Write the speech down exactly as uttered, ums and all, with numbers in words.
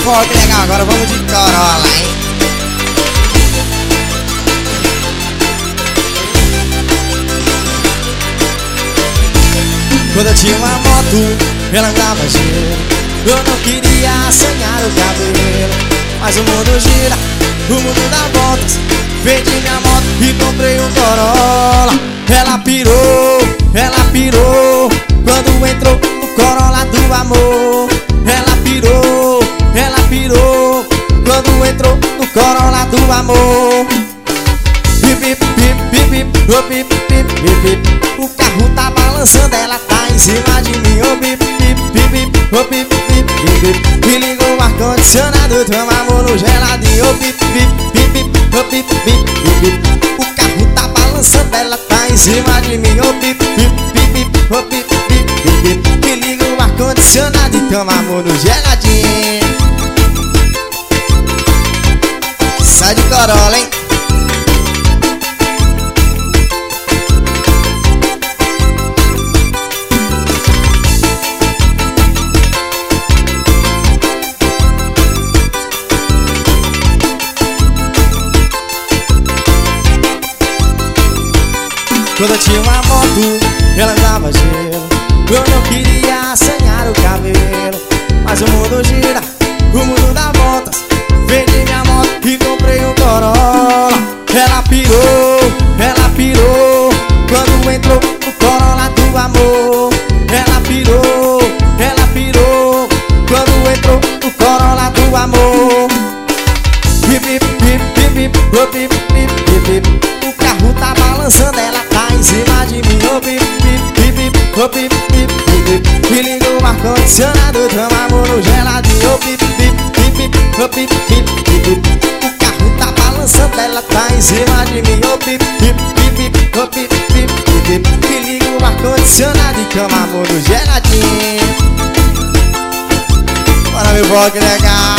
forró que legal, agora vamos de Corolla, hein? Quando eu tinha uma moto, ela andava gira. Eu não queria assanhar o cabelo, mas o mundo gira, o mundo dá voltas. Vendi minha moto e comprei um Corolla. Ela pirou, ela pirou quando entrou o Corolla do amor. Ela pirou, ela pirou quando entrou no Corolla do amor. Bip, bip, bip, bip, bip, oh, bip, bip, bip, bip. O carro tá balançando, ela tá em cima de mim. Oh, bip, bip, bip, bip, oh, bip, bip, bip, bip. E ligou o ar-condicionado, toma amor no geladinho. Oh, bip, bip, bip, bip, oh, bip, bip, bip, bip. O carro tá balançando, ela tá em cima de mim. Oh, bip, bip, bip, bip, oh, bip, bip, bip, bip. E liga o ar-condicionado e toma amor no geladinho. Sai de Corolla, hein? Quando eu tinha uma moto, ela andava gelo. Eu não queria assanhar o cabelo, mas o mundo gira, o mundo dá voltas. Vendi minha moto e comprei um Corolla. Ela pirou, ela pirou quando entrou no Corolla do amor. Ela pirou, ela pirou quando entrou no Corolla do amor. Bip, bip, bip, bip, bip, oh, bip, bip, bip, bip. O carro tá balançando, ela tá em cima de mim. Oh, bip, bip, bip, bip, oh, bip, bip, bip, bip. E ligou o ar-condicionado, toma amor no geladinho. Oh, bip, bip, bip, bip, oh, bip, bip, bip, bip. O carro tá balançando, ela tá em cima de mim. Oh, bip, bip, bip, bip, oh, bip, bip, bip, bip. E liga o ar-condicionado e toma amor no geladinho. Bora, meu forró que legal.